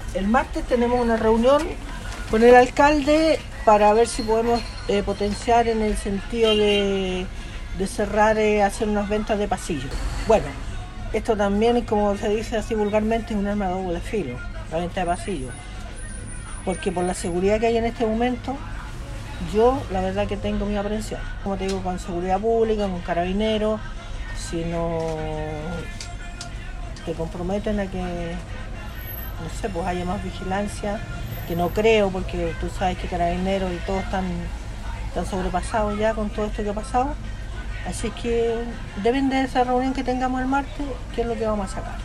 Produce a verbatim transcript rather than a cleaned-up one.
El martes tenemos una reunión con el alcalde para ver si podemos eh, potenciar en el sentido de, de cerrar, eh, hacer unas ventas de pasillo. Bueno, esto también, como se dice así vulgarmente, es un arma de doble filo, la venta de pasillo. Porque por la seguridad que hay en este momento, yo la verdad que tengo mi aprensión. Como te digo, con seguridad pública, con carabineros, si no te comprometen a que, no sé, pues haya más vigilancia, que no creo, porque tú sabes que carabineros y todos están, están sobrepasados ya con todo esto que ha pasado. Así que deben de esa reunión que tengamos el martes, qué es lo que vamos a sacar.